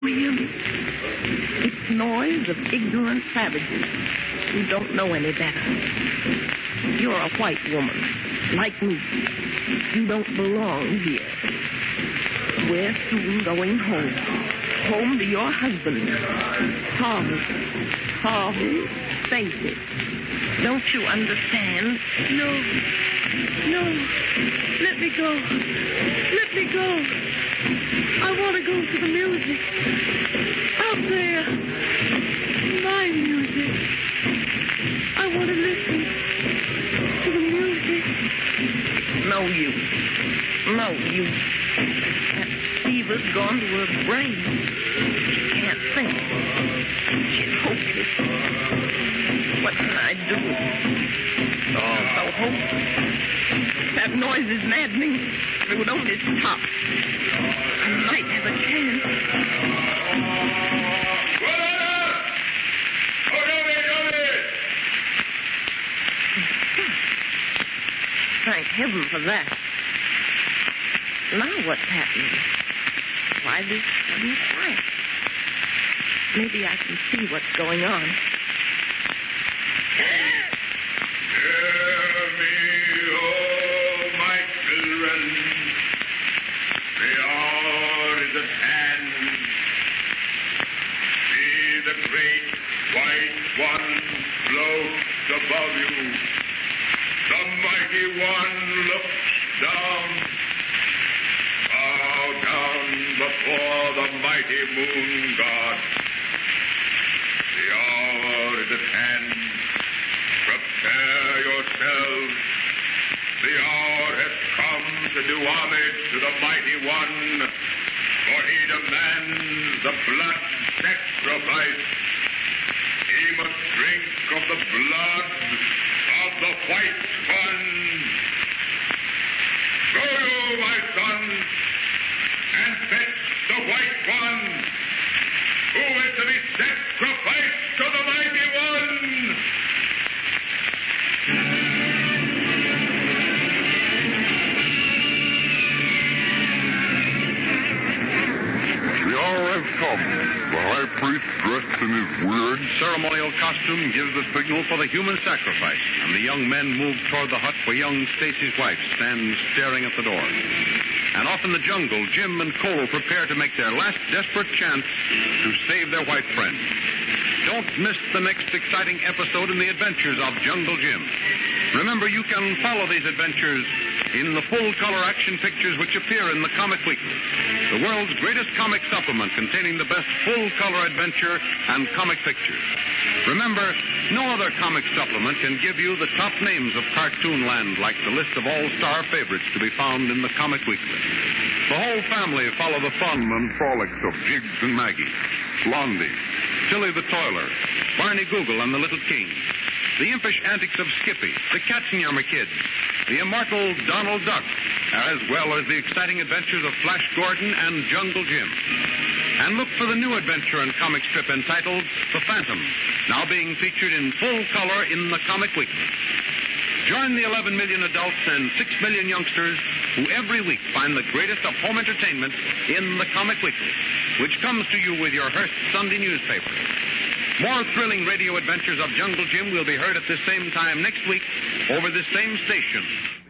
William, it's noise of ignorant savages who don't know any better. You're a white woman, like me. You don't belong here. We're soon going home. Home to your husband. Harvey, face it. Don't you understand? No. Let me go. Let me go. I want to go to the music. Out there. My music. I want to listen to the music. No use. That fever's gone to her brain. She can't think. She's hopeless. What can I do? It's all so hopeless. That noise is maddening. If it would only stop, I might have a chance. Thank heaven for that. Now what's happening? Why this sudden quiet? Maybe I can see what's going on. Hear me, oh my children. The hour is at hand. See the great white one floats above you. The mighty one looks down. Bow down before the mighty moon god. The hour is at hand. Prepare yourselves. The hour has come to do homage to the mighty one, for he demands the blood sacrifice. He must drink of the blood of the white one. Go you, my sons, and fetch the white one, who is to be sacrificed to the mighty one. The hour has come. The high priest, dressed in his weird ceremonial costume, gives the signal for the human sacrifice, and the young men move toward the hut where young Stacy's wife stands staring at the door. And off in the jungle, Jim and Cole prepare to make their last desperate chance to save their white friend. Don't miss the next exciting episode in the adventures of Jungle Jim. Remember, you can follow these adventures in the full-color action pictures which appear in the Comic Weekly, the world's greatest comic supplement containing the best full-color adventure and comic pictures. Remember, no other comic supplement can give you the top names of Cartoonland like the list of all-star favorites to be found in the Comic Weekly. The whole family follow the fun and frolics of Jiggs and Maggie, Blondie, Tilly the Toiler, Barney Google and the Little King, the impish antics of Skippy, the Katzenjammer Kids, the immortal Donald Duck, as well as the exciting adventures of Flash Gordon and Jungle Jim. And look for the new adventure and comic strip entitled The Phantom, now being featured in full color in the Comic Weekly. Join the 11 million adults and 6 million youngsters who every week find the greatest of home entertainment in the Comic Weekly, which comes to you with your Hearst Sunday newspaper. More thrilling radio adventures of Jungle Jim will be heard at the same time next week over this same station.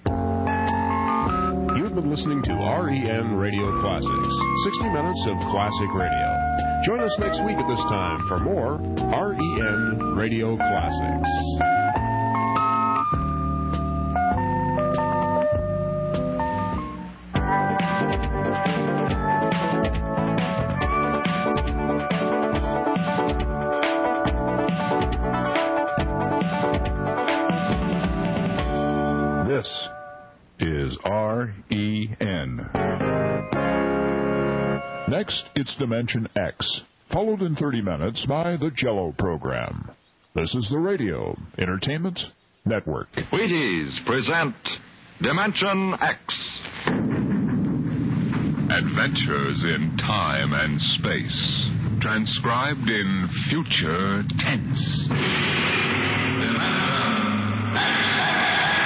You've been listening to REN Radio Classics, 60 minutes of classic radio. Join us next week at this time for more REN Radio Classics. This is REN. Next, it's Dimension X, followed in 30 minutes by the Jell-O program. This is the Radio Entertainment Network. Wheaties present Dimension X. Adventures in time and space, transcribed in future tense.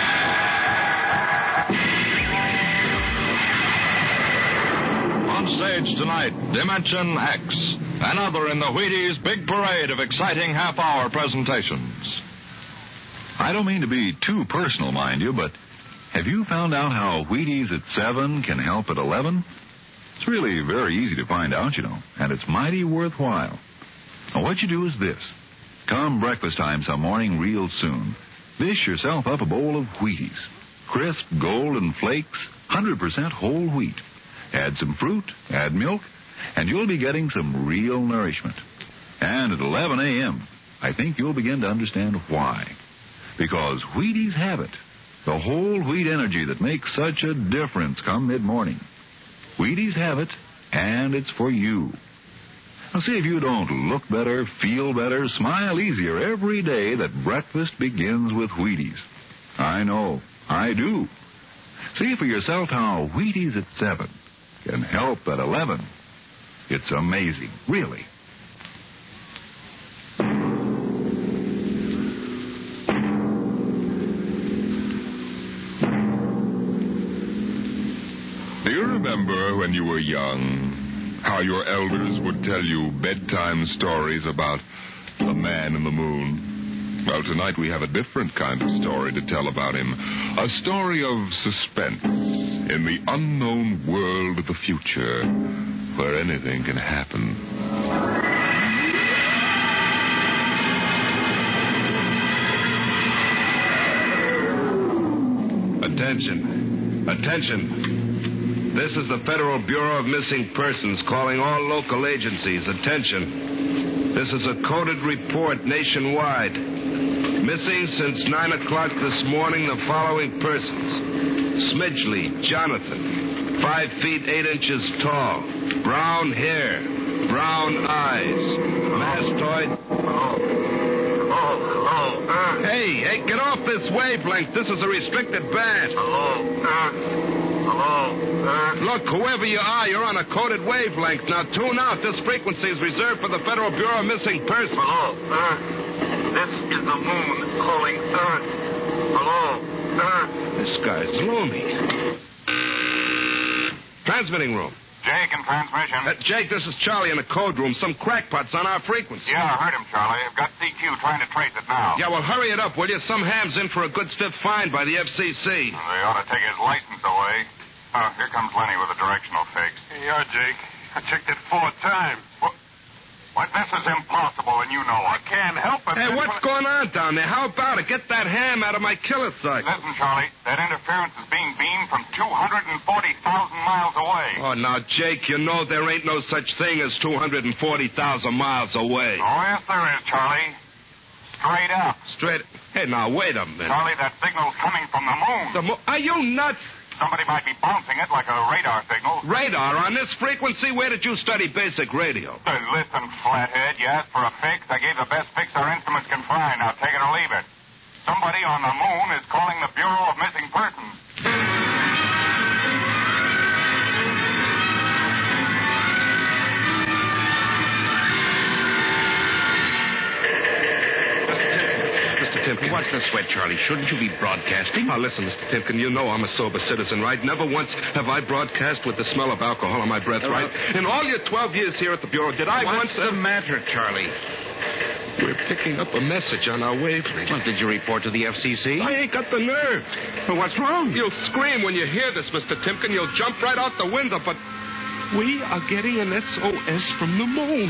On sale stage tonight, Dimension X, another in the Wheaties' big parade of exciting half-hour presentations. I don't mean to be too personal, mind you, but have you found out how Wheaties at 7 can help at 11? It's really very easy to find out, you know, and it's mighty worthwhile. Now, what you do is this. Come breakfast time some morning real soon. Dish yourself up a bowl of Wheaties. Crisp, golden flakes, 100% whole wheat. Add some fruit, add milk, and you'll be getting some real nourishment. And at 11 a.m., I think you'll begin to understand why. Because Wheaties have it. The whole wheat energy that makes such a difference come mid-morning. Wheaties have it, and it's for you. Now, see if you don't look better, feel better, smile easier every day that breakfast begins with Wheaties. I know, I do. See for yourself how Wheaties at 7 can help at 11. It's amazing, really. Do you remember when you were young, how your elders would tell you bedtime stories about the man in the moon? Well, tonight we have a different kind of story to tell about him. A story of suspense in the unknown world of the future, where anything can happen. Attention. This is the Federal Bureau of Missing Persons calling all local agencies. Attention. This is a coded report nationwide. Missing since 9 o'clock this morning the following persons. Smidgley Jonathan, 5 feet 8 inches tall, brown hair, brown eyes, mastoid. Hey, get off this wavelength. This is a restricted band. Look, whoever you are, you're on a coded wavelength. Now tune out. This frequency is reserved for the Federal Bureau of Missing Persons. Hello, Earth. This is the moon calling Earth. Hello, Earth. This guy's loony. Transmitting room. Jake in transmission. Jake, this is Charlie in the code room. Some crackpot's on our frequency. Yeah, I heard him, Charlie. I've got CQ trying to trace it now. Yeah, well, hurry it up, will you? Some ham's in for a good stiff fine by the FCC. They ought to take his license away. Oh, here comes Lenny with a directional fix. Yeah, Jake. I checked it 4 times. What? This is impossible, and you know it. I can't help it. Hey, what's going on down there? How about it? Get that ham out of my killer sight. Listen, Charlie, that interference is being beamed from 240,000 miles away. Oh, now, Jake, you know there ain't no such thing as 240,000 miles away. Oh, yes, there is, Charlie. Straight up. Straight? Hey, now, wait a minute. Charlie, that signal's coming from the moon. Are you nuts? Somebody might be bouncing it like a radar signal. Radar? On this frequency? Where did you study basic radio? Listen, flathead, you asked for a fix. I gave the best fix our instruments can find. Now take it or leave it. Somebody on the moon is calling the Bureau of Missing Persons. Timken. What's the sweat, Charlie? Shouldn't you be broadcasting? Now, listen, Mr. Timken, you know I'm a sober citizen, right? Never once have I broadcast with the smell of alcohol on my breath, right? In all your 12 years here at the Bureau, did I once... What's the matter, Charlie? We're picking up a message on our wavelength. Well, did you report to the FCC? I ain't got the nerve. Well, what's wrong? You'll scream when you hear this, Mr. Timken. You'll jump right out the window, but we are getting an SOS from the moon.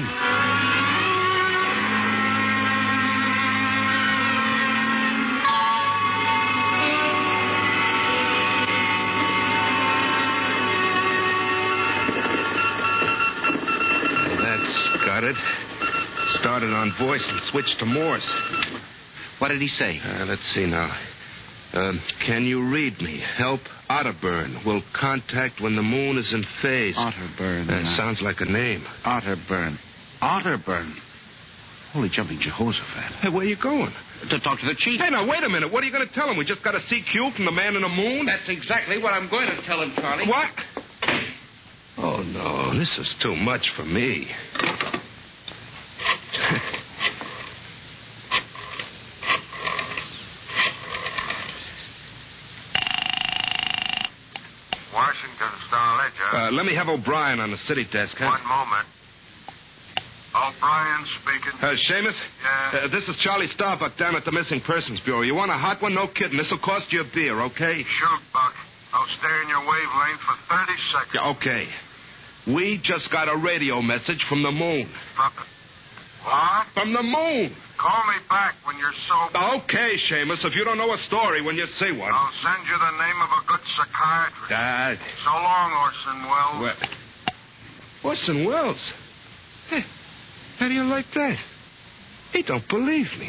Got it. Started on voice and switched to Morse. What did he say? Let's see now. Can you read me? Help Otterburn. Will contact when the moon is in phase. Otterburn. Sounds like a name. Otterburn. Otterburn. Holy jumping Jehoshaphat. Hey, where you going? To talk to the chief. Hey, now, wait a minute. What are you going to tell him? We just got a CQ from the man in the moon? That's exactly what I'm going to tell him, Charlie. What? Oh, no. This is too much for me. Washington Star Ledger. let me have O'Brien on the city desk, huh? One moment. O'Brien speaking. Seamus? Yeah? This is Charlie Starbuck down at the Missing Persons Bureau. You want a hot one? No kidding. This'll cost you a beer, okay? Shoot, Buck. I'll stay in your wavelength for 30 seconds. Yeah, okay. We just got a radio message from the moon. What? From the moon. Call me back when you're sober. Okay, Seamus, if you don't know a story when you see one. I'll send you the name of a good psychiatrist. So long, Orson Welles. Orson Welles? Hey, how do you like that? He don't believe me.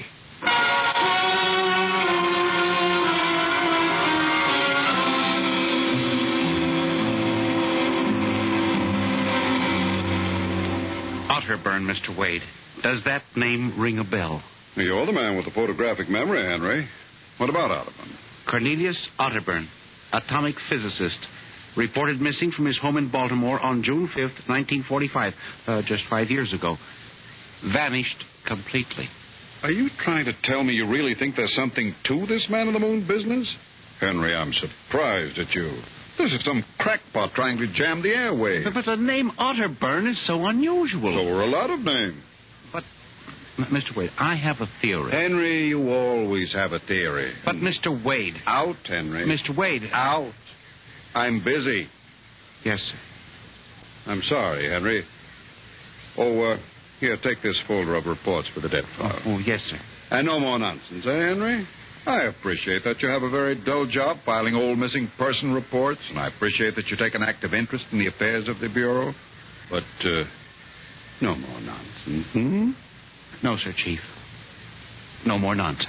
Otterburn, Mr. Wade. Does that name ring a bell? You're the man with the photographic memory, Henry. What about Otterburn? Cornelius Otterburn, atomic physicist, reported missing from his home in Baltimore on June 5th, 1945, just 5 years ago. Vanished completely. Are you trying to tell me you really think there's something to this man-on-the-moon business? Henry, I'm surprised at you. This is some crackpot trying to jam the airwaves. But the name Otterburn is so unusual. So are a lot of names. But, Mr. Wade, I have a theory. Henry, you always have a theory. But, Mr. Wade... Out, Henry. Mr. Wade... Out. I'm busy. Yes, sir. I'm sorry, Henry. Oh, here, take this folder of reports for the death file. Oh, yes, sir. And no more nonsense, Henry? I appreciate that you have a very dull job filing old missing person reports, and I appreciate that you take an active interest in the affairs of the Bureau. But, no more nonsense. Hmm? No, sir, Chief. No more nonsense.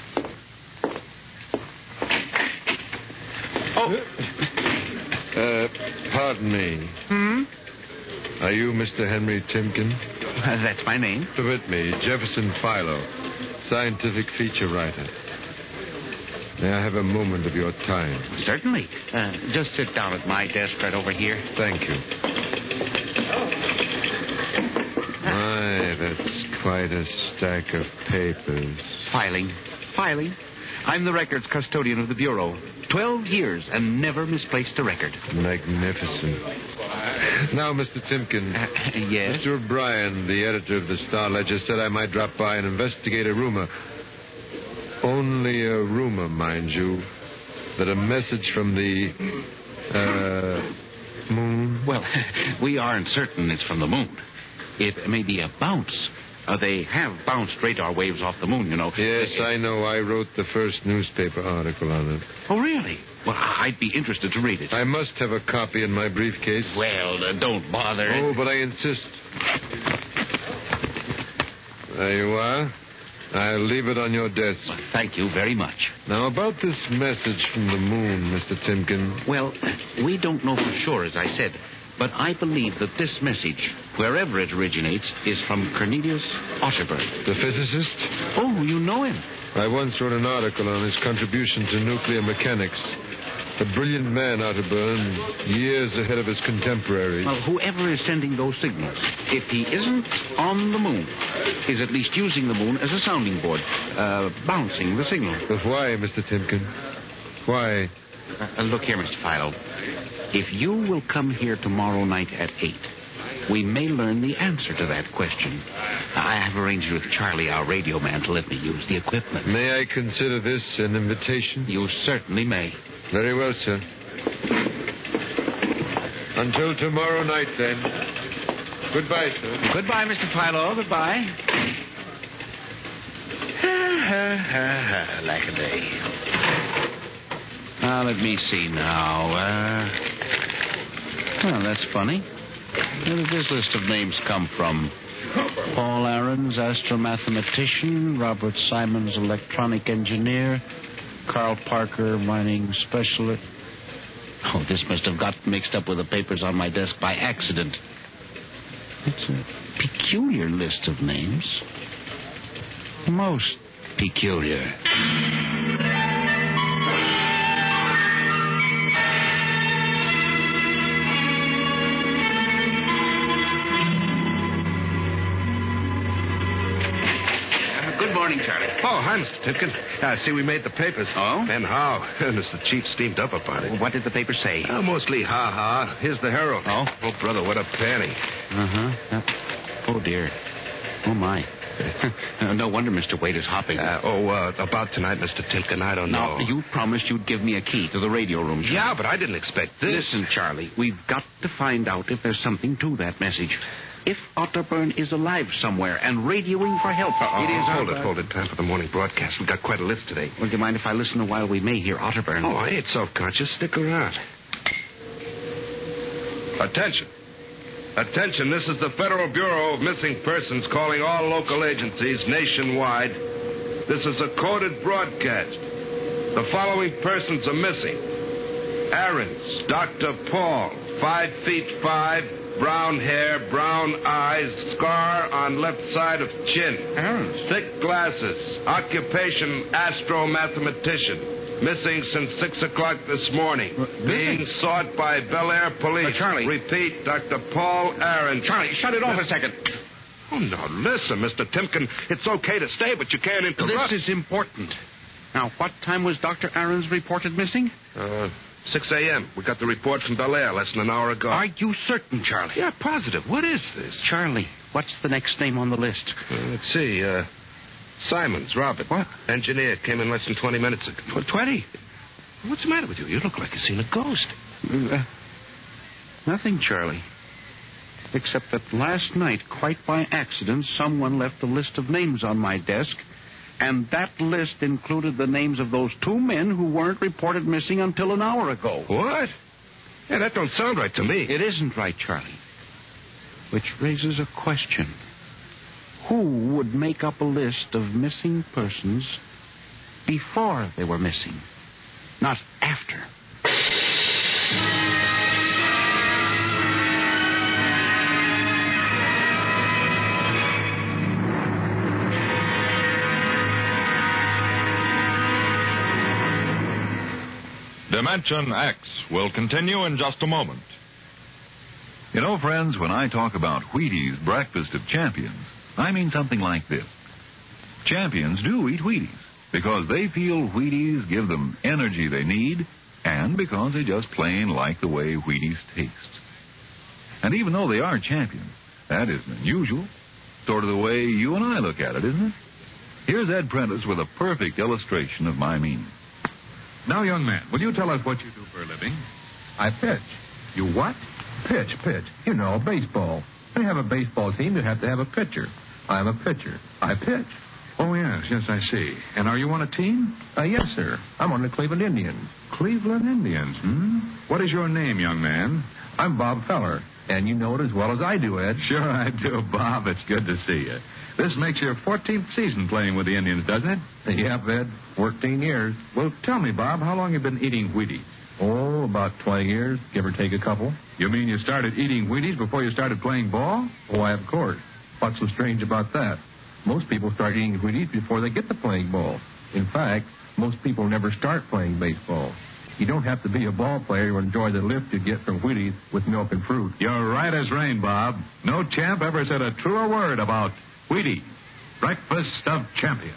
Pardon me. Are you Mr. Henry Timken? That's my name. Permit me, Jefferson Philo, scientific feature writer. May I have a moment of your time? Certainly. Just sit down at my desk right over here. Thank you. My, that's quite a stack of papers. Filing. I'm the records custodian of the Bureau. 12 years and never misplaced a record. Magnificent. Now, Mr. Timken. Yes? Mr. O'Brien, the editor of the Star Ledger, said I might drop by and investigate a rumor. Only a rumor, mind you, that a message from the, moon... Well, we aren't certain it's from the moon. It may be a bounce. They have bounced radar waves off the moon, you know. Yes, I know. I wrote the first newspaper article on it. Oh, really? Well, I'd be interested to read it. I must have a copy in my briefcase. Well, don't bother. Oh, but I insist. There you are. I'll leave it on your desk. Well, thank you very much. Now, about this message from the moon, Mr. Timken. Well, we don't know for sure, as I said. But I believe that this message, wherever it originates, is from Cornelius Otterburn. The physicist? Oh, you know him. I once wrote an article on his contribution to nuclear mechanics. A brilliant man, Otterburn, years ahead of his contemporaries. Well, whoever is sending those signals, if he isn't on the moon, is at least using the moon as a sounding board, bouncing the signal. But why, Mr. Timken? Why? Look here, Mr. Philo. If you will come here tomorrow night at 8, we may learn the answer to that question. I have arranged with Charlie, our radio man, to let me use the equipment. May I consider this an invitation? You certainly may. Very well, sir. Until tomorrow night, then. Goodbye, sir. Goodbye, Mr. Philo. Goodbye. Like a day. Now, let me see now. Well, that's funny. Where did this list of names come from? Paul Ahrens, astromathematician. Robert Simons, electronic engineer. Carl Parker, mining specialist. Oh, this must have got mixed up with the papers on my desk by accident. It's a peculiar list of names. Most peculiar. morning, Charlie. Oh, hi, Mr. Tipkin. I see we made the papers. Oh? And how? Mr. Chief steamed up about it. What did the paper say? Mostly ha-ha. Here's the Herald. Oh? Oh, brother, what a panty. Uh-huh. Oh, dear. Oh, my. No wonder Mr. Wade is hopping. About tonight, Mr. Timken, I don't know. No, you promised you'd give me a key to the radio room, Charlie. Yeah, but I didn't expect this. Listen, Charlie, we've got to find out if there's something to that message. If Otterburn is alive somewhere and radioing for help, it is... Hold it. Time for the morning broadcast. We've got quite a list today. Well, do you mind if I listen a while? We may hear Otterburn. Oh, I ain't self-conscious. Stick around. Attention, this is the Federal Bureau of Missing Persons calling all local agencies nationwide. This is a coded broadcast. The following persons are missing. Aarons, Dr. Paul, 5'5", brown hair, brown eyes, scar on left side of chin. Aarons. Thick glasses. Occupation, astro-mathematician. Missing since 6 o'clock this morning. Being sought by Bel Air Police. Charlie. Repeat, Dr. Paul Aarons. Charlie, shut it off a second. Oh, now, listen, Mr. Timken. It's okay to stay, but you can't interrupt. This is important. Now, what time was Dr. Aarons reported missing? 6 a.m. We got the report from Bel Air less than an hour ago. Are you certain, Charlie? Yeah, positive. What is this? Charlie, what's the next name on the list? Let's see. Simons, Robert. What? Engineer. Came in less than 20 minutes ago. 20? What's the matter with you? You look like you've seen a ghost. Nothing, Charlie. Except that last night, quite by accident, someone left a list of names on my desk, and that list included the names of those 2 men who weren't reported missing until an hour ago. What? Yeah, that don't sound right to me. It isn't right, Charlie. Which raises a question. Who would make up a list of missing persons before they were missing, not after? Dimension X will continue in just a moment. You know, friends, when I talk about Wheaties Breakfast of Champions, I mean something like this. Champions do eat Wheaties because they feel Wheaties give them energy they need and because they just plain like the way Wheaties taste. And even though they are champions, that isn't unusual. Sort of the way you and I look at it, isn't it? Here's Ed Prentice with a perfect illustration of my meaning. Now, young man, will you tell us what you do for a living? I pitch. You what? Pitch. You know, baseball. When you have a baseball team, you have to have a pitcher. I'm a pitcher. I pitch. Oh, yes, I see. And are you on a team? Yes, sir. I'm on the Cleveland Indians. Cleveland Indians, What is your name, young man? I'm Bob Feller, and you know it as well as I do, Ed. Sure I do, Bob. It's good to see you. This makes your 14th season playing with the Indians, doesn't it? Yep, Ed. 14 years. Well, tell me, Bob, how long have you been eating Wheaties? Oh, about 20 years, give or take a couple. You mean you started eating Wheaties before you started playing ball? Why, of course. What's so strange about that? Most people start eating Wheaties before they get to playing ball. In fact, most people never start playing baseball. You don't have to be a ball player to enjoy the lift you get from Wheaties with milk and fruit. You're right as rain, Bob. No champ ever said a truer word about Wheaties, Breakfast of Champions.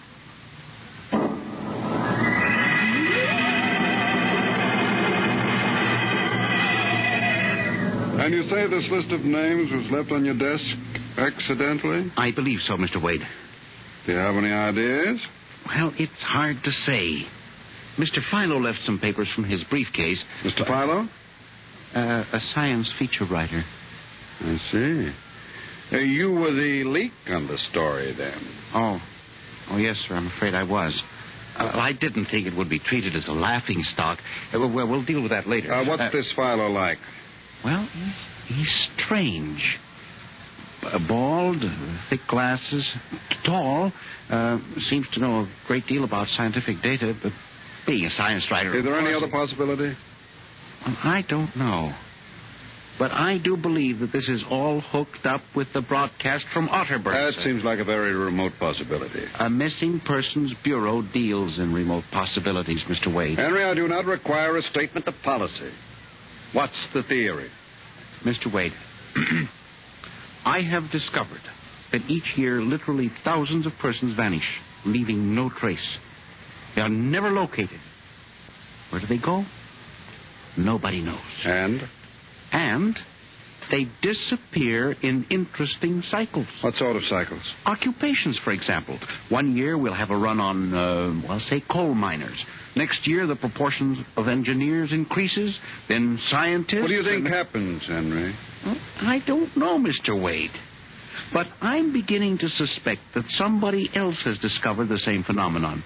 And you say this list of names was left on your desk accidentally? I believe so, Mr. Wade. Do you have any ideas? Well, it's hard to say. Mr. Philo left some papers from his briefcase. Mr. Philo? A science feature writer. I see. You were the leak on the story, then? Oh, yes, sir. I'm afraid I was. I didn't think it would be treated as a laughing stock. We'll deal with that later. What's this Philo like? Well, he's strange. Bald, thick glasses, tall, seems to know a great deal about scientific data, but being a science writer... Is there any other possibility? I don't know. But I do believe that this is all hooked up with the broadcast from Otterburn. That seems like a very remote possibility. A Missing Persons Bureau deals in remote possibilities, Mr. Wade. Henry, I do not require a statement of policy. What's the theory? Mr. Wade, I have discovered that each year literally thousands of persons vanish. leaving no trace. They are never located. Where do they go? Nobody knows. And they disappear in interesting cycles. What sort of cycles? Occupations, for example. One year we'll have a run on, say, coal miners. Next year the proportions of engineers increases, then scientists... What do you think happens, Henry? Well, I don't know, Mr. Wade. But I'm beginning to suspect that somebody else has discovered the same phenomenon.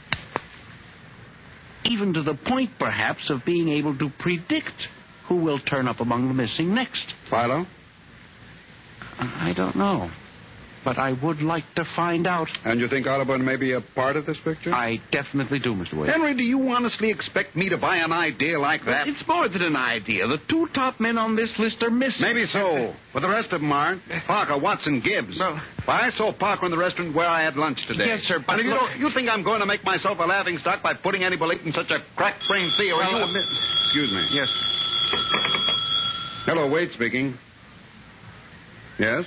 Even to the point, perhaps, of being able to predict who will turn up among the missing next. Philo? I don't know. But I would like to find out. And you think Audubon may be a part of this picture? I definitely do, Mr. Wade. Henry, do you honestly expect me to buy an idea like that? Well, it's more than an idea. The two top men on this list are missing. Maybe so. But the rest of them aren't. Parker, Watson, Gibbs. Well, I saw Parker in the restaurant where I had lunch today. Yes, sir, but... And you think I'm going to make myself a laughingstock by putting any belief in such a crack-brained theory? Well, Excuse me. Yes. Hello, Wade speaking. Yes?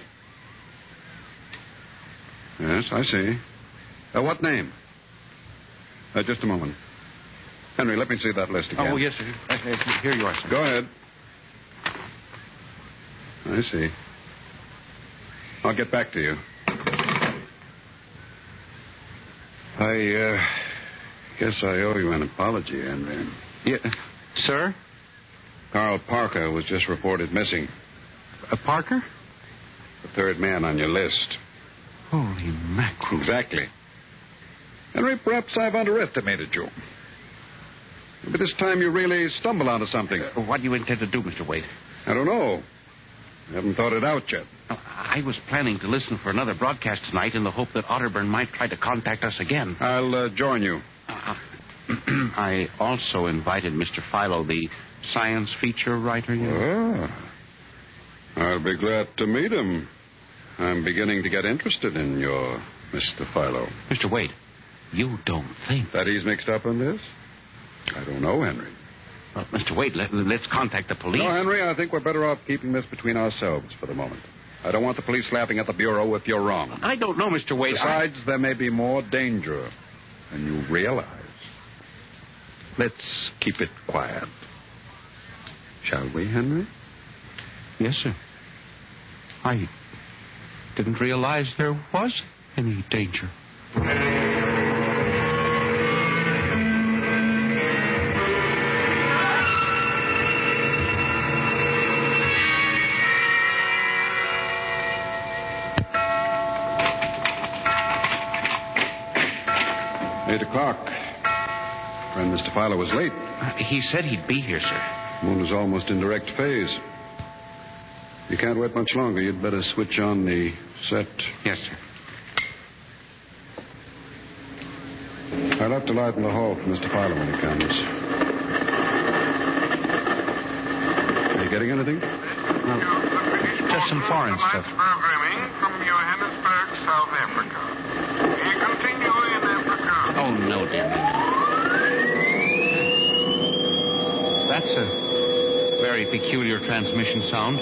Yes, I see. What name? Just a moment. Henry, let me see that list again. Oh, yes, sir. Here you are, sir. Go ahead. I see. I'll get back to you. I guess I owe you an apology, Henry. Yeah. Sir? Carl Parker was just reported missing. Parker? The third man on your list. Holy mackerel. Exactly. Henry, perhaps I've underestimated you. Maybe this time you really stumble onto something. What do you intend to do, Mr. Wade? I don't know. I haven't thought it out yet. I was planning to listen for another broadcast tonight in the hope that Otterburn might try to contact us again. I'll join you. I also invited Mr. Philo, the science feature writer. I'll be glad to meet him. I'm beginning to get interested in your Mr. Philo. Mr. Wade, you don't think... that he's mixed up in this? I don't know, Henry. Well, Mr. Wade, let's contact the police. No, Henry, I think we're better off keeping this between ourselves for the moment. I don't want the police laughing at the Bureau if you're wrong. I don't know, Mr. Wade. Besides, there may be more danger than you realize. Let's keep it quiet. Shall we, Henry? Yes, sir. I didn't realize there was any danger. 8 o'clock. Friend Mr. Philo was late. He said he'd be here, sir. Moon is almost in direct phase. You can't wait much longer. You'd better switch on the set. Yes, sir. I'll have to light in the hall for Mr. Philo when he comes. Are you getting anything? No. Just some foreign stuff. Programming from Johannesburg, South Africa. We continue in Africa. Oh, no, dear. That's a very peculiar transmission sound.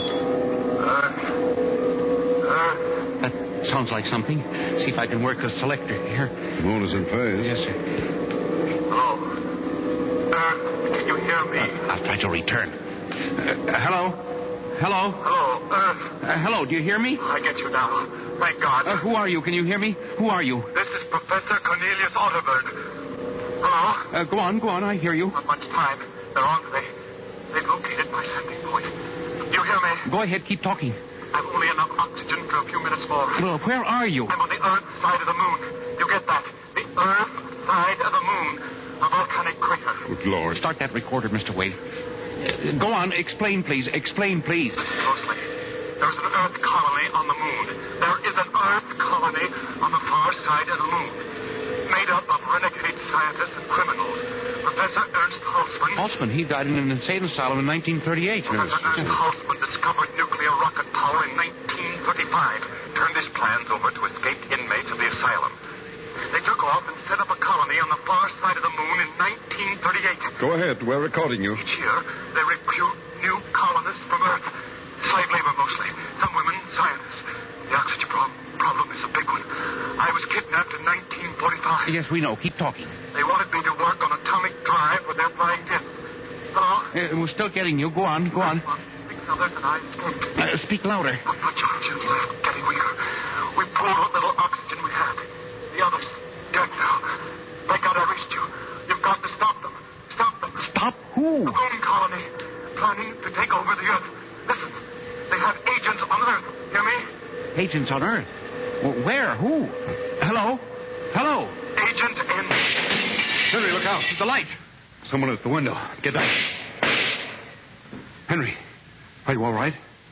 That sounds like something. See if I can work the selector here. The moon is in phase. Yes, sir. Hello. Can you hear me? I'll try to return. Hello? Hello? Hello, hello, do you hear me? I get you now. Thank God. Who are you? Can you hear me? Who are you? This is Professor Cornelius Otterburn. Hello? Go on, I hear you. Not much time. They're on. They've located my sending point. Do you hear me? Go ahead, keep talking. I've only enough oxygen for a few minutes more. Well, where are you? I'm on the Earth side of the moon. You get that? The Earth side of the moon. A volcanic crater. Good Lord. Start that recorder, Mr. Wade. Go on, explain, please. Explain, please. Closely. There's an Earth colony on the moon. There is an Earth colony on the far side of the moon. Made up of renegade scientists and criminals. Professor Ernst Halsman. Halsman, he died in an insane asylum in 1938. Professor Ernst Halsman discovered nuclear rocket power in 1935. Turned his plans over to escaped inmates of the asylum. They took off and set up a colony on the far side of the moon in 1938. Go ahead. We're recording you. Each year, they recruit new colonists from Earth. Slave labor mostly. Some women, scientists. The oxygen problem is a big one. I I was kidnapped in 1945. Yes, we know. Keep talking. They wanted me to work on atomic drive with their flying disc. Hello? We're still getting you. Go on. 6 others and I escaped. Speak louder. But the Georgians left, getting weaker. We pulled what little oxygen we had. The others, dead now. Thank God I reached you. You've got to stop them. Stop them. Stop who? The moon colony. Planning to take over the Earth. Listen, they have agents on Earth. Hear me? Agents on Earth? Where? Who? Hello? Hello? Agent N. Henry, look out. The light. Someone at the window. Get back. Henry, are you all right?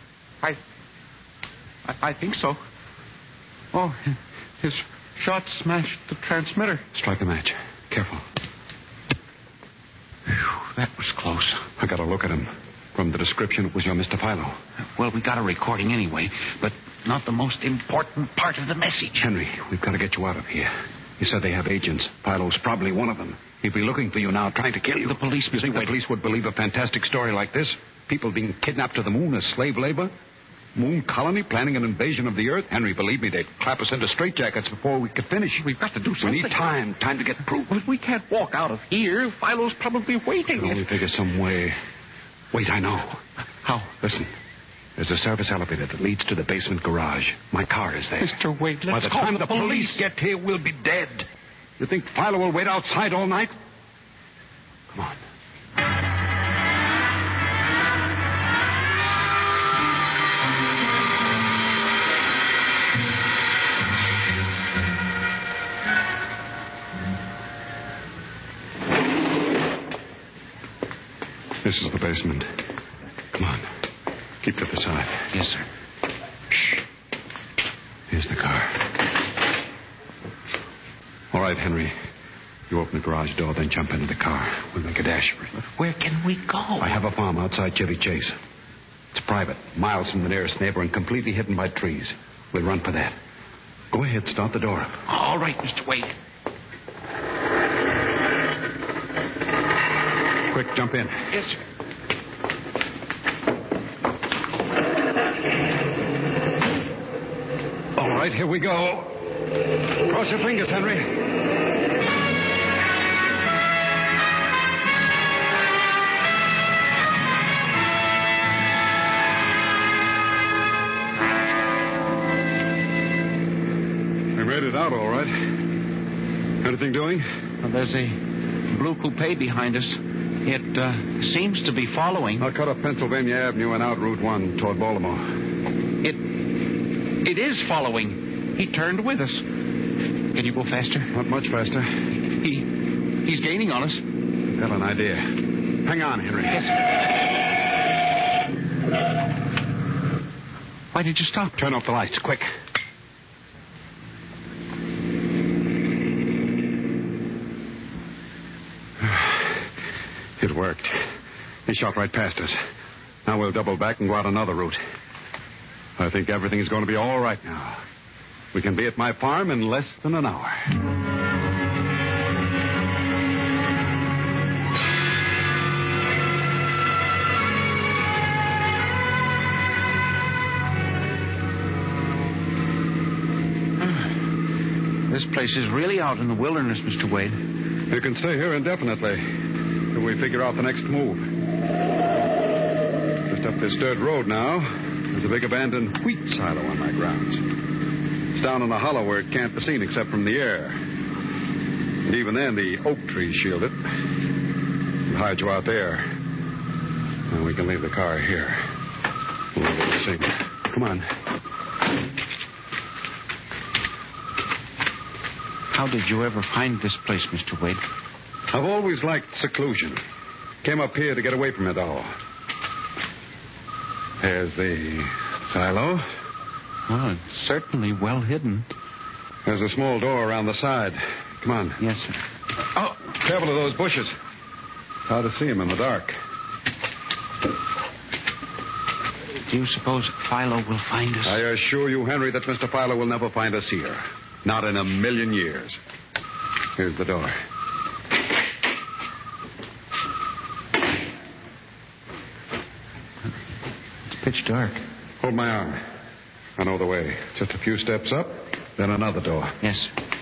I think so. Oh, his shot smashed the transmitter. Strike a match. Careful. Whew, that was close. I got a look at him. From the description, it was your Mr. Philo. Well, we got a recording anyway, but not the most important part of the message. Henry, we've got to get you out of here. You said they have agents. Philo's probably one of them. He'd be looking for you now, trying to kill you. The police... You think the police would believe a fantastic story like this? People being kidnapped to the moon as slave labor? Moon colony planning an invasion of the Earth? Henry, believe me, they'd clap us into straitjackets before we could finish. We've got to do something. We need time to get proof. Well, we can't walk out of here. Philo's probably waiting. We'll only figure some way. Wait, I know. How? Listen. There's a service elevator that leads to the basement garage. My car is there. Mr. Wade, let's By the time the police get here, we'll be dead. You think Philo will wait outside all night? Come on. This is the basement. Come on. Keep to the side. Yes, sir. Shh. Here's the car. All right, Henry. You open the garage door, then jump into the car. We'll make a dash for it. Where can we go? I have a farm outside Chevy Chase. It's private, miles from the nearest neighbor and completely hidden by trees. We'll run for that. Go ahead, start the door up. All right, Mr. Wade. Quick, jump in. Yes, sir. All right, here we go. Cross your fingers, Henry. We made it out all right. Anything doing? Well, there's a blue coupe behind us. It seems to be following. I'll cut up Pennsylvania Avenue and out Route 1 toward Baltimore. It is following. He turned with us. Can you go faster? Not much faster. He's gaining on us. I've got an idea. Hang on, Henry. Yes. Why did you stop? Turn off the lights, quick. It worked. He shot right past us. Now we'll double back and go out another route. I think everything's going to be all right now. We can be at my farm in less than an hour. This place is really out in the wilderness, Mr. Wade. You can stay here indefinitely till we figure out the next move. Just up this dirt road now, there's a big abandoned wheat silo on my grounds. It's down in a hollow where it can't be seen except from the air. And even then, the oak trees shield it. We'll hide you out there. And we can leave the car here. We'll leave it safe. Come on. How did you ever find this place, Mr. Wade? I've always liked seclusion. Came up here to get away from it all. There's the silo. Oh, it's certainly well hidden. There's a small door around the side. Come on. Yes, sir. Oh, careful of those bushes. Hard to see them in the dark. Do you suppose Philo will find us? I assure you, Henry, that Mr. Philo will never find us here. Not in a million years. Here's the door. It's pitch dark. Hold my arm. I know the way. Just a few steps up, Then another door. Yes.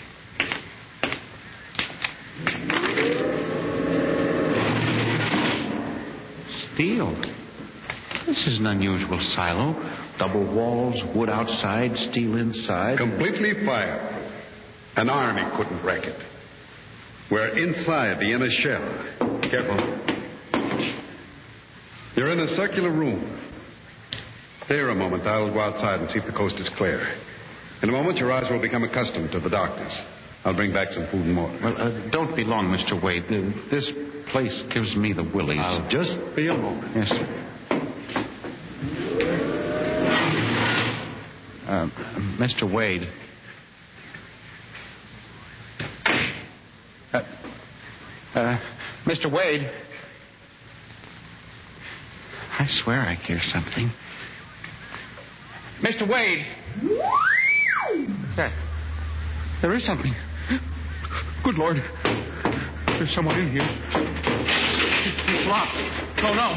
Steel. This is an unusual silo. Double walls, wood outside, steel inside. Completely fired. An army couldn't wreck it. We're inside the inner shell. Careful. You're in a circular room. Stay here a moment. I'll go outside and see if the coast is clear. In a moment, your eyes will become accustomed to the darkness. I'll bring back some food and water. Well, don't be long, Mr. Wade. This place gives me the willies. I'll just be a moment. Yes, sir. Mr. Wade. Mr. Wade. I swear I hear something. Mr. Wade. What's that? There is something. Good Lord. There's someone in here. It's locked. No.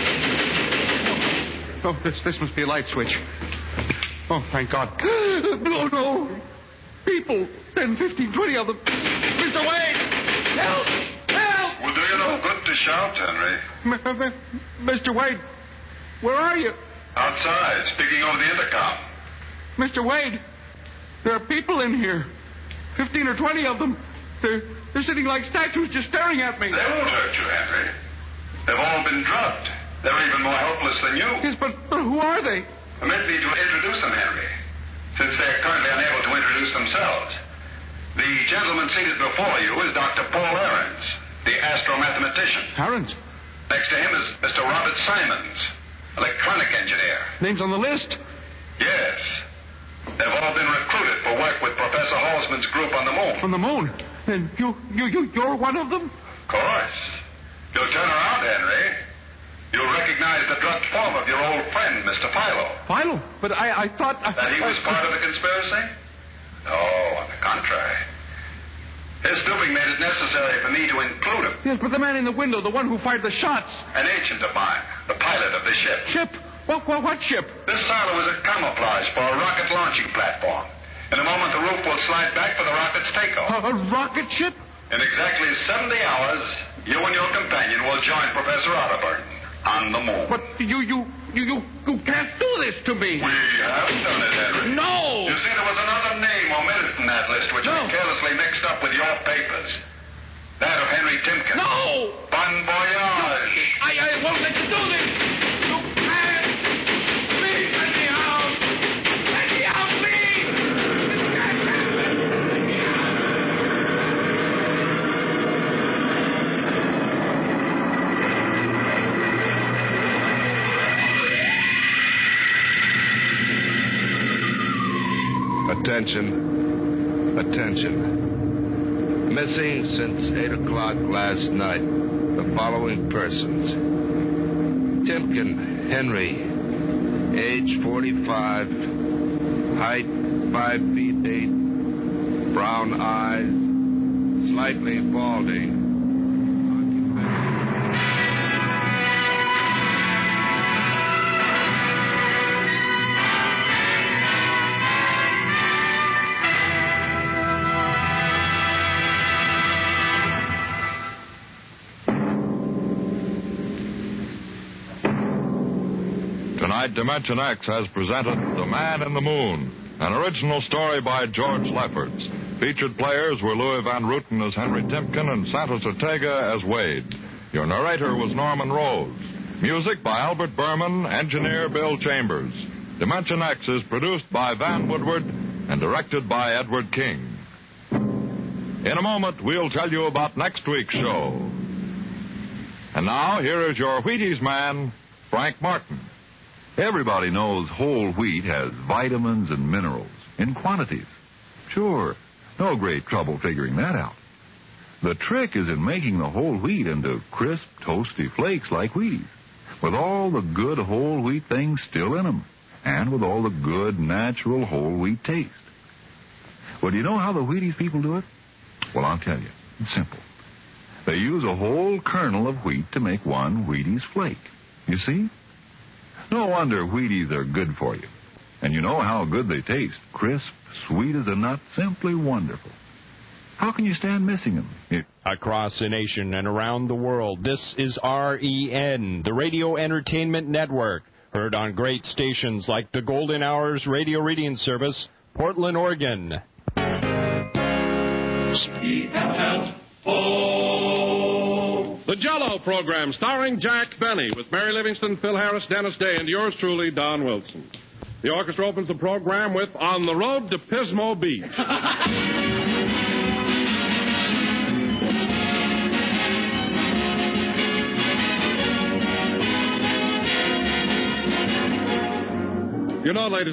Oh, this must be a light switch. Oh, thank God. No. People. 10, 15, 20 of them. Mr. Wade! Help! Will do you no good to shout, Henry. Mr. Wade, where are you? Outside, speaking over the intercom. Mr. Wade, there are people in here. 15 or 20 of them. They're sitting like statues just staring at me. They won't hurt you, Henry. They've all been drugged. They're even more helpless than you. Yes, but who are they? Permit me to introduce them, Henry, since they're currently unable to introduce themselves. The gentleman seated before you is Dr. Paul Ahrens, the astromathematician. Ahrens? Next to him is Mr. Robert Simons, electronic engineer. Names on the list? Yes. They've all been recruited for work with Professor Halsman's group on the moon. On the moon? And you're one of them? Of course. You'll turn around, Henry. You'll recognize the drugged form of your old friend, Mr. Philo. Philo? But I thought... That he was part of the conspiracy? No, on the contrary. His snooping made it necessary for me to include him. Yes, but the man in the window, the one who fired the shots. An agent of mine, the pilot of the ship. Ship? What ship? This silo is a camouflage for a rocket launching platform. In a moment, the roof will slide back for the rocket's takeoff. A rocket ship? In exactly 70 hours, you and your companion will join Professor Otterburn on the moon. But you can't do this to me. We have done it, Henry. No! You see, there was another name omitted from that list, which was carelessly mixed up with your papers. That of Henry Timken. No! Bon voyage. I won't let you do this. You can't. Please, let me out. Let me out, please. Let me out. Attention. Missing since 8 o'clock last night. The following persons. Timken Henry, age 45, height 5 feet 8, brown eyes, slightly balding. Tonight, Dimension X has presented The Man in the Moon, an original story by George Lefferts. Featured players were Louis Van Rooten as Henry Timken and Santos Ortega as Wade. Your narrator was Norman Rose. Music by Albert Berman, engineer Bill Chambers. Dimension X is produced by Van Woodward and directed by Edward King. In a moment, we'll tell you about next week's show. And now, here is your Wheaties man, Frank Martin. Everybody knows whole wheat has vitamins and minerals in quantities. Sure, no great trouble figuring that out. The trick is in making the whole wheat into crisp, toasty flakes like Wheaties, with all the good whole wheat things still in them, and with all the good, natural whole wheat taste. Well, do you know how the Wheaties people do it? Well, I'll tell you. It's simple. They use a whole kernel of wheat to make one Wheaties flake. You see? No wonder Wheaties are good for you. And you know how good they taste. Crisp, sweet as a nut, simply wonderful. How can you stand missing them? Across the nation and around the world, this is REN, the Radio Entertainment Network. Heard on great stations like the Golden Hours Radio Reading Service, Portland, Oregon. The Jell-O program, starring Jack Benny, with Mary Livingston, Phil Harris, Dennis Day, and yours truly, Don Wilson. The orchestra opens the program with On the Road to Pismo Beach. You know, ladies